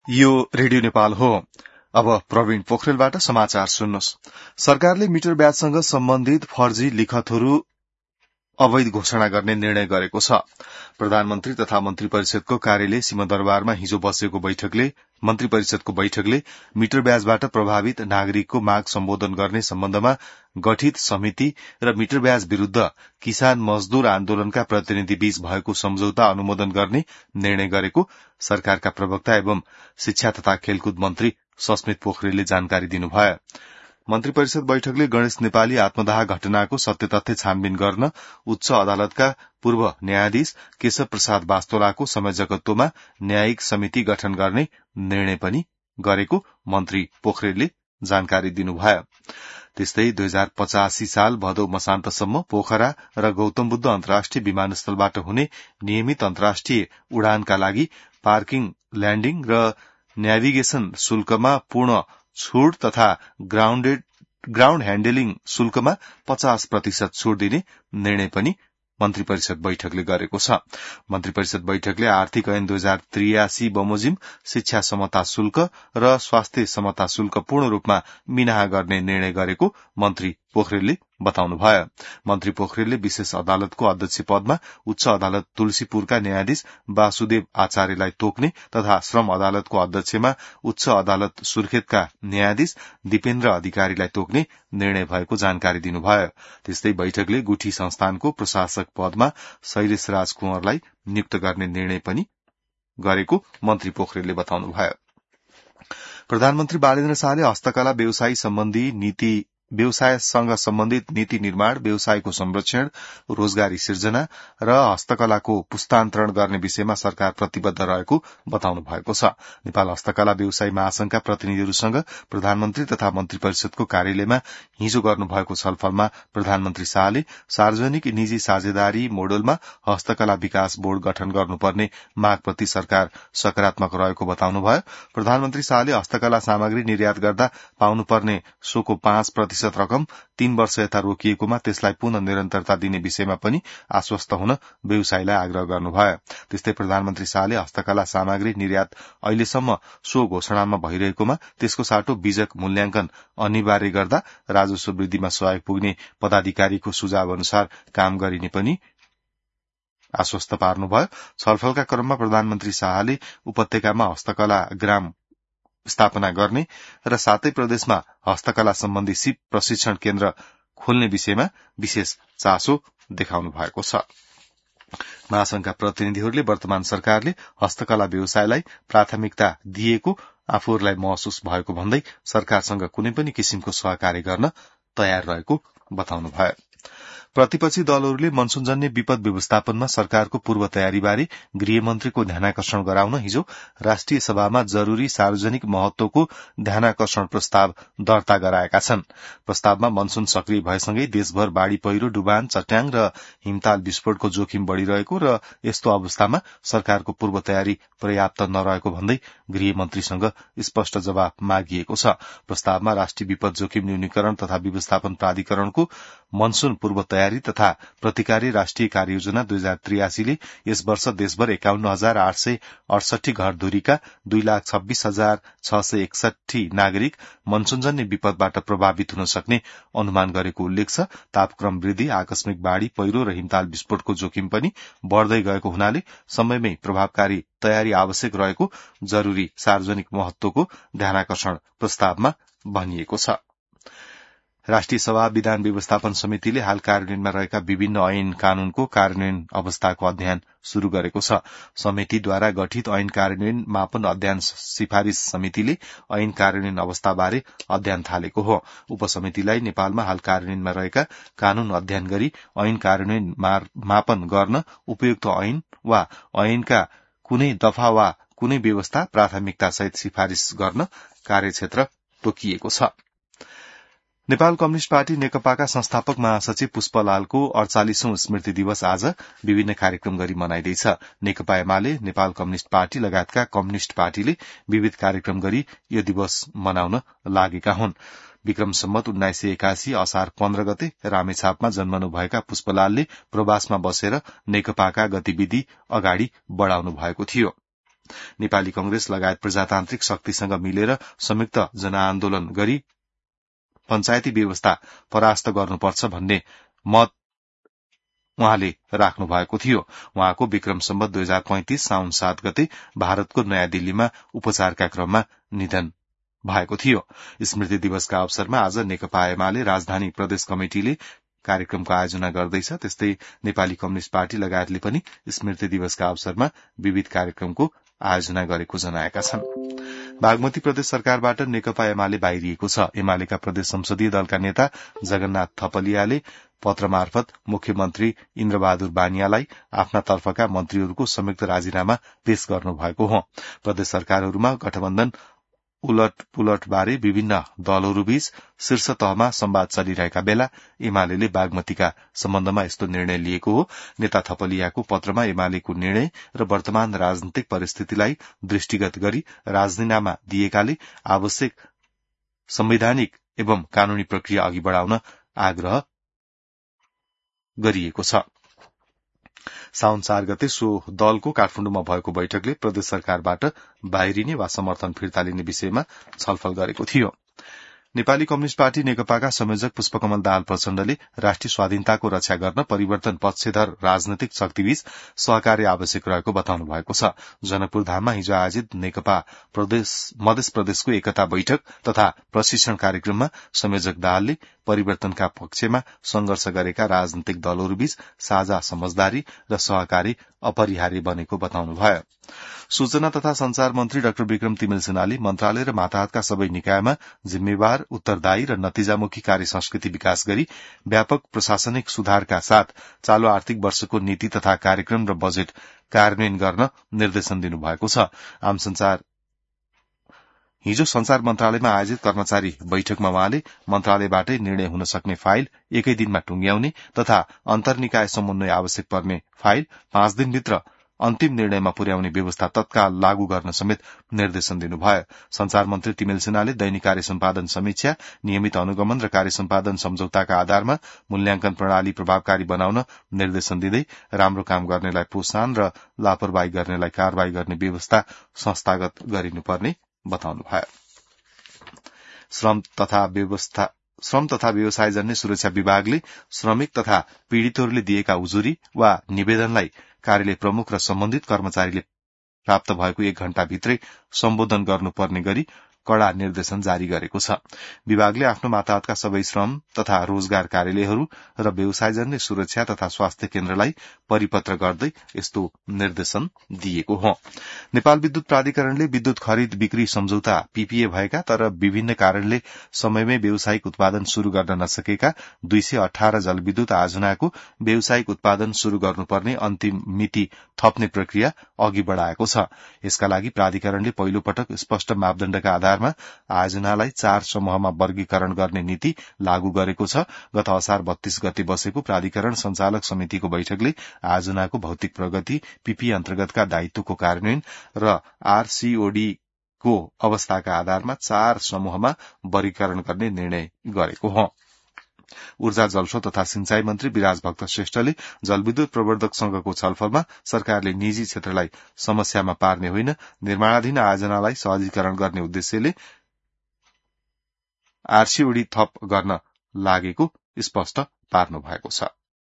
यो रेडियो नेपाल हो। अब प्रवीण पोखरेलबाट समाचार सुन्नुहोस्। सरकारले मिटर ब्याजसँग सम्बन्धित फर्जी लिखतहरू अवैध घोषणा गर्ने निर्णय गरेको छ। प्रधानमन्त्री तथा मन्त्री परिषदको कार्यालय सिंहदरबारमा हिजो बसेको मन्त्री परिषदको बैठकले मिटर ब्याजबाट प्रभावित नागरिकको माग सम्बोधन गर्ने सम्बन्धमा गठित समिति र मिटर ब्याज विरूद्ध किसान मजदूर आन्दोलनका प्रतिनिधि बीच भएको सम्झौता अनुमोदन गर्ने निर्णय गरेको सरकारका प्रवक्ता एवं शिक्षा तथा खेलकुद मन्त्री सस्मित पोखरेलले जानकारी दिनुभयो। मन्त्री परिषद बैठकले गणेश नेपाली आत्मदाह घटनाको सत्यतथ्य छानबिन गर्न उच्च अदालतका पूर्व न्यायाधीश केशव प्रसाद वास्तोलाको संयोजकत्वमा न्यायिक समिति गठन गर्ने निर्णय पनि गरेको मन्त्री पोखरेलले जानकारी दिनुभयो। त्यस्तै 2085 साल भदौ मसान्तसम्म पोखरा र गौतम बुद्ध अन्तर्राष्ट्रिय विमानस्थलबाट हुने नियमित अन्तर्राष्ट्रिय उडानका लागि पार्किङ, ल्याण्डिङ र नेभिगेशन शुल्कमा पूर्ण छूट तथा ग्राउण्ड ह्याण्डलिङ शुल्कमा 50% छूट दिने निर्णय पनि मन्त्री परिषद बैठकले गरेको छ। मन्त्री परिषद बैठकले आर्थिक ऐन 2083 बमोजिम शिक्षा समता शुल्क र स्वास्थ्य समता शुल्क पूर्ण रूपमा मिनाहा गर्ने निर्णय गरेको मन्त्री पोखरेलले बताउनुभयो। मन्त्री पोखरेलले विशेष अदालतको अध्यक्ष पदमा उच्च अदालत तुलसीपुरका न्यायाधीश वासुदेव आचार्यलाई तोक्ने तथा श्रम अदालतको अध्यक्षमा उच्च अदालत सुर्खेतका न्यायाधीश दिपेन्द्र अधिकारीलाई तोक्ने निर्णय भएको जानकारी दिनुभयो। त्यस्तै बैठकले गुठी संस्थानको प्रशासक पदमा शैलेश राज कुँवरलाई नियुक्त गर्ने निर्णय पनि गरेको मन्त्री पोखरेलले बताउनुभयो। प्रधानमन्त्री बालेन्द्र शाहले हस्तकला व्यवसायसँग सम्बन्धित नीति निर्माण, व्यवसायको संरक्षण, रोजगारी सिर्जना र हस्तकलाको पुस्तान्तरण गर्ने विषयमा सरकार प्रतिबद्ध रहेको बताउनु भएको छ। नेपाल हस्तकला व्यवसायी महासंघका प्रतिनिधिहरूसँग प्रधानमन्त्री तथा मन्त्री परिषदको कार्यालयमा हिजो गर्नुभएको छलफलमा प्रधानमन्त्री शाहले सार्वजनिक निजी साझेदारी मोडलमा हस्तकला विकास बोर्ड गठन गर्नुपर्ने मागप्रति सरकार सकारात्मक रहेको बताउनुभयो। प्रधानमन्त्री शाहले हस्तकला सामग्री निर्यात गर्दा पाउनुपर्ने सोको 5% रकम 3 वर्ष यता रोकिएकोमा त्यसलाई पुनः निरन्तरता दिने विषयमा पनि आश्वस्त हुन व्यवसायीलाई आग्रह गर्नुभयो। त्यस्तै प्रधानमन्त्री शाहले हस्तकला सामग्री निर्यात अहिलेसम्म सो घोषणामा भइरहेकोमा त्यसको साटो बीजक मूल्याङ्कन अनिवार्य गर्दा राजस्व वृद्धिमा सहयोग पुग्ने पदाधिकारीको सुझाव अनुसार काम गरिने पनि आश्वस्त पार्नुभयो। छलफलका क्रममा प्रधानमन्त्री शाहले उपत्यकामा हस्तकला ग्राम स्थापना गर्ने र सातै प्रदेशमा हस्तकला सम्बन्धी सिप प्रशिक्षण केन्द्र खोल्ने विषयमा विशेष चासो देखाउनु भएको छ। महासंघका प्रतिनिधिहरूले वर्तमान सरकारले हस्तकला व्यवसायलाई प्राथमिकता दिएको आफूहरूलाई महसुस भएको भन्दै सरकारसँग कुनै पनि किसिमको सहकार्य गर्न तयार रहेको बताउनुभयो। प्रतिपक्षी दलहरूले मनसूनजन्य विपद व्यवस्थापनमा सरकारको पूर्व तयारीबारे गृहमन्त्रीको ध्यानाकर्षण गराउन हिजो राष्ट्रिय सभामा जरूरी सार्वजनिक महत्वको ध्यानाकर्षण प्रस्ताव दर्ता गराएका छन्। प्रस्तावमा मनसून सक्रिय भएसँगै देशभर बाढ़ी पहिरो, डुबान, चट्याङ र हिमताल विस्फोटको जोखिम बढ़िरहेको र यस्तो अवस्थामा सरकारको पूर्व तयारी पर्याप्त नरहेको भन्दै गृहमन्त्रीसँग स्पष्ट जवाब मागिएको छ। प्रस्तावमा राष्ट्रिय विपद जोखिम न्यूनीकरण तथा व्यवस्थापन प्राधिकरणको मनसून पूर्व तयारी तथा प्रतिकारी राष्ट्रिय कार्ययोजना 2083 ले यस वर्ष देशभर 51,868 घरधुरीका 2,26,661 नागरिक मनसूनजन्य विपदबाट प्रभावित हुन सक्ने अनुमान गरेको उल्लेख छ। तापक्रम वृद्धि, आकस्मिक बाढ़ी पहिरो र हिमताल विस्फोटको जोखिम पनि बढ़दै गएको हुनाले समयमै प्रभावकारी तयारी आवश्यक रहेको जरूरी सार्वजनिक महत्वको ध्यानाकर्षण प्रस्तावमा भनिएको छ। राष्ट्रिय सभा विधान व्यवस्थापन समितिले हाल कार्यान्वयनमा रहेका विभिन्न ऐन कानूनको कार्यान्वयन अवस्थाको अध्ययन शुरू गरेको छ। समितिद्वारा गठित ऐन कार्यान्वयन मापन अध्ययन सिफारिश समितिले ऐन कार्यान्वयन अवस्थाबारे अध्ययन थालेको हो। उपसमितिलाई नेपालमा हाल कार्यान्वयनमा रहेका कानून अध्ययन गरी ऐन कार्यान्वयन मापन गर्न उपयुक्त ऐन वा ऐनका कुनै दफा वा कुनै व्यवस्था प्राथमिकतासहित सिफारिश गर्न कार्यक्षेत्र तोकिएको छ। नेपाल कम्युनिष्ट पार्टी नेकपाका संस्थापक महासचिव पुष्पलालको 48औं स्मृति दिवस आज विभिन्न कार्यक्रम गरी मनाइँदैछ। नेकपा एमाले, नेपाल कम्युनिष्ट पार्टी लगायतका कम्युनिष्ट पार्टीले विविध कार्यक्रम गरी यो दिवस मनाउन लागेका हुन्। विक्रम सम्वत 1981 असार 15 गते रामेछापमा जन्मनुभएका पुष्पलालले प्रवासमा बसेर नेकपाका गतिविधि अगाडि बढ़ाउनु भएको थियो। नेपाली कंग्रेस लगायत प्रजातान्त्रिक शक्तिसँग मिलेर संयुक्त जनआन्दोलन गरी पञ्चायती व्यवस्था परास्त गर्नुपर्छ भन्ने मत उहाँले राख्नु भएको थियो। उहाँको विक्रम सम्वत 2035 साउन 7 गते भारतको नयाँ दिल्लीमा उपचारका क्रममा निधन भएको थियो। स्मृति दिवसका अवसरमा आज नेकपा एमाले राजधानी प्रदेश कमिटिले कार्यक्रमको आयोजना गर्दैछ। त्यस्तै नेपाली कम्युनिष्ट पार्टी लगायतले पनि स्मृति दिवसका अवसरमा विविध कार्यक्रमको आयोजना गरेको जनाएका छन्। बागमती प्रदेश सरकारबाट नेकपा एमाले बाहिरिएको छ। एमालेका प्रदेश संसदीय दलका नेता जगन्नाथ थपलियाले पत्र मार्फत मुख्यमन्त्री इन्द्रबहादुर बानियालाई आफ्ना तर्फका मन्त्रीहरूको संयुक्त राजीनामा पेश गर्नुभएको हो। प्रदेश सरकारहरूमा गठबन्धन उलट पुलट बारे विभिन्न दलहरूबीच शीर्ष तहमा संवाद चलिरहेका बेला एमाले बागमतीका सम्बन्धमा यस्तो निर्णय लिएको हो। नेता थपलियाको पत्रमा एमालेको निर्णय र वर्तमान राजनीतिक परिस्थितिलाई दृष्टिगत गरी राजीनामा दिएकाले आवश्यक संवैधानिक एवं कानूनी प्रक्रिया अघि बढ़ाउन आग्रह गरिएको छ। साउन 4 गते सो दलको काठमाडौँमा भएको बैठकले प्रदेश सरकारबाट बाहिरिने वा समर्थन फिर्ता लिने विषयमा छलफल गरेको थियो। नेपाली कम्युनिष्ट पार्टी नेकपाका संयोजक पुष्पकमल दाहाल प्रचण्डले राष्ट्रिय स्वाधीनताको रक्षा गर्न परिवर्तन पक्षधर राजनैतिक शक्तिबीच सहकार्य आवश्यक रहेको बताउनु भएको छ। जनकपुर धाममा हिजो आयोजित नेकपा मधेस प्रदेशको एकता बैठक तथा प्रशिक्षण कार्यक्रममा संयोजक दाहालले परिवर्तनका पक्षमा संघर्ष गरेका राजनैतिक दलहरूबीच साझा समझदारी र सहकारी अपरिहार्य बनेको बताउनुभयो। सूचना तथा संचार मन्त्री डाक्टर विक्रम तिमेल सिन्हाले मन्त्रालय र माताहतका सबै निकायमा जिम्मेवार, उत्तरदायी र नतिजामुखी कार्य संस्कृति विकास गरी व्यापक प्रशासनिक सुधारका साथ चालू आर्थिक वर्षको नीति तथा कार्यक्रम र बजेट कार्यान्वयन गर्न निर्देशन दिनुभएको छ। हिजो संचार मन्त्रालयमा आयोजित कर्मचारी बैठकमा उहाँले मन्त्रालयबाटै निर्णय हुन सक्ने फाइल एकै दिनमा टुंग्याउने तथा अन्तर्निकाय समन्वय आवश्यक पर्ने फाइल 5 दिनभित्र अन्तिम निर्णयमा पुर्याउने व्यवस्था तत्काल लागू गर्न समेत निर्देशन दिनुभयो। संचार मन्त्री तिमेल सिन्हाले दैनिक कार्य सम्पादन समीक्षा, नियमित अनुगमन र कार्य सम्पादन सम्झौताका आधारमा मूल्याङ्कन प्रणाली प्रभावकारी बनाउन निर्देशन दिँदै राम्रो काम गर्नेलाई प्रोत्साहन र लापरवाही गर्नेलाई कारवाही गर्ने व्यवस्था संस्थागत गरिनुपर्ने बताउनुभयो। श्रम तथा व्यवसायजन्य सुरक्षा विभागले श्रमिक तथा पीड़ितहरूले दिएका उजुरी वा निवेदनलाई कार्यालय प्रमुख र सम्बन्धित कर्मचारीले प्राप्त भएको 1 घण्टाभित्रै सम्बोधन गर्नुपर्ने गरी कड़ा निर्देशन जारी गरेको छ। विभागले आफ्नो माताहतका सबै श्रम तथा रोजगार कार्यालयहरू र व्यवसायजन्य सुरक्षा तथा स्वास्थ्य केन्द्रलाई परिपत्र गर्दै यस्तो निर्देशन दिएको हो। नेपाल विद्युत प्राधिकरणले विद्युत खरिद बिक्री सम्झौता पीपीए भएका तर विभिन्न कारणले समयमै व्यावसायिक उत्पादन शुरू गर्न नसकेका 218 जलविद्युत आयोजनाको व्यावसायिक उत्पादन शुरू गर्नुपर्ने अन्तिम मिति थप्ने प्रक्रिया अघि बढ़ाएको छ। यसका लागि प्राधिकरणले पहिलो पटक स्पष्ट मापदण्डका आधारमा आयोजनालाई 4 समूहमा वर्गीकरण गर्ने नीति लागू गरेको छ। गत असार 32 गते बसेको प्राधिकरण संचालक समितिको बैठकले आयोजनाको भौतिक प्रगति, पीपी अन्तर्गतका दायित्वको कार्यान्वयन र आरसीओडी को अवस्थाका आधारमा 4 समूहमा वर्गीकरण गर्ने निर्णय गरेको हो। ऊर्जा, जलस्रोत तथा सिंचाई मन्त्री विराज भक्त श्रेष्ठले जलविद्युत प्रवर्धक संघको छलफलमा सरकारले निजी क्षेत्रलाई समस्यामा पार्ने होइन, निर्माणाधीन आयोजनालाई सहजीकरण गर्ने उद्देश्यले आरसीओडी थप गर्न लागेको स्पष्ट पार्नु भएको छ।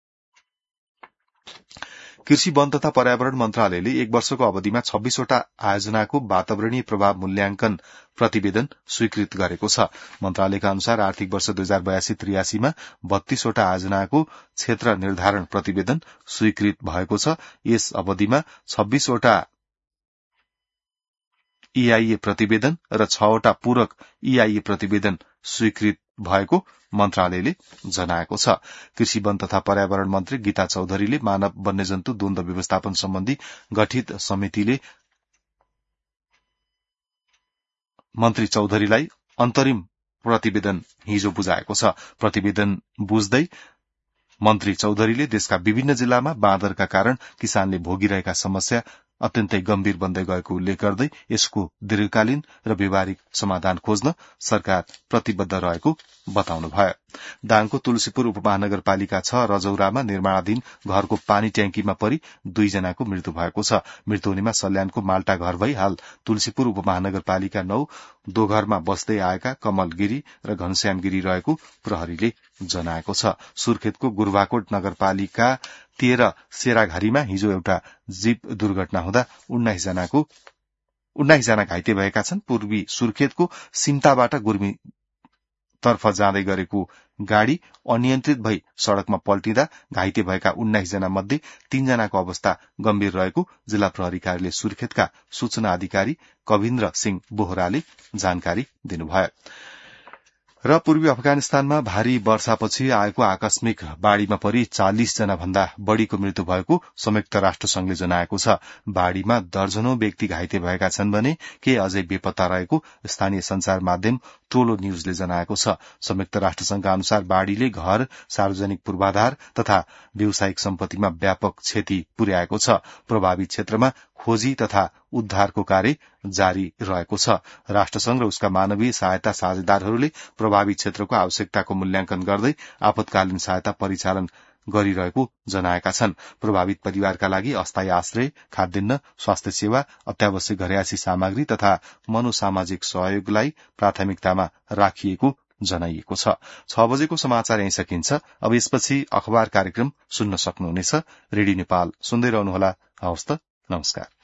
कृषि, वन तथा पर्यावरण मन्त्रालयले 1 वर्षको अवधिमा 26 वटा आयोजनाको वातावरणीय प्रभाव मूल्याङ्कन प्रतिवेदन स्वीकृत गरेको छ। मन्त्रालयका अनुसार आर्थिक वर्ष 2082-83 मा 32 वटा आयोजनाको क्षेत्र निर्धारण प्रतिवेदन स्वीकृत भएको छ। यस अवधिमा 26 वटा ईआईए प्रतिवेदन र 6 वटा पूरक ईआईए प्रतिवेदन स्वीकृत भएको मन्त्रालयले जनाएको छ। कृषि, वन तथा पर्यावरण मन्त्री गीता चौधरीले मानव वन्यजन्तु द्वन्द्व व्यवस्थापन सम्बन्धी गठित समितिले मन्त्री चौधरीलाई अन्तरिम प्रतिवेदन हिजो बुझाएको छ। प्रतिवेदन बुझ्दै मन्त्री चौधरीले देशका विभिन्न जिल्लामा बाँदरका कारण किसानले भोगिरहेका समस्या अत्यन्तै गम्भीर बन्दै गएको उल्लेख गर्दै यसको दीर्घकालीन र व्यावहारिक समाधान खोज्न सरकार प्रतिबद्ध रहेको बताउनुभयो। दाङको तुलसीपुर उपमहानगरपालिका 6 रजौरामा निर्माणाधीन घरको पानी ट्याङ्कीमा परि 2 जनाको मृत्यु भएको छ। मृत्यु हुनेमा सल्यानको माल्टा घर भई हाल तुलसीपुर उपमहानगरपालिका 9 दोघरमा बस्दै आएका कमल गिरी र घनश्याम गिरी रहेको प्रहरीले जनाएको छ। सुर्खेतको गुरबाकोट नगरपालिका 13 सेराघारीमा हिजो एउटा जीप दुर्घटना हुँदा 19 जना घाइते भएका छन्। पूर्वी सुर्खेतको सिम्ताबाट गुर्मी तर्फ जाँदै गरेको गाड़ी अनियन्त्रित भई सड़कमा पल्टिँदा घाइते भएका 19 जना मध्ये 3 जनाको अवस्था गम्भीर रहेको जिल्ला प्रहरी कार्यालय सुर्खेतका सूचना अधिकारी कविन्द्र सिंह बोहराले जानकारी दिनुभयो। र पूर्वी अफगानिस्तानमा भारी वर्षापछि आएको आकस्मिक बाढ़ीमा परि 40 जना भन्दा बढ़ीको मृत्यु भएको संयुक्त राष्ट्र संघले जनाएको छ। बाढ़ीमा दर्जनौं व्यक्ति घाइते भएका छन् भने केही अझै बेपत्ता रहेको स्थानीय संचार माध्यम टोलो न्यूजले जनाएको छ। संयुक्त राष्ट्र संघका अनुसार बाढ़ीले घर, सार्वजनिक पूर्वाधार तथा व्यावसायिक सम्पत्तिमा व्यापक क्षति पुर्याएको छ। प्रभावित क्षेत्रमा खोजी तथा उद्धारको कार्य जारी रहेको छ। राष्ट्रसंघ र उसका मानवीय सहायता साझेदारहरूले प्रभावित क्षेत्रको आवश्यकताको मूल्याङ्कन गर्दै आपतकालीन सहायता परिचालन गरिरहेको जनाएका छन्। प्रभावित परिवारका लागि अस्थायी आश्रय, खाद्यान्न, स्वास्थ्य सेवा, अत्यावश्यक घरयासी सामग्री तथा मनोसामाजिक सहयोगलाई प्राथमिकतामा राखिएको जनाइएको छ। 6 बजेको समाचार यही सकिन्छ। अब यसपछि अखबार कार्यक्रम सुन्न सक्नुहुनेछ। रेडियो नेपाल सुन्दै रहनुहोला। हवस् त, नमस्कार।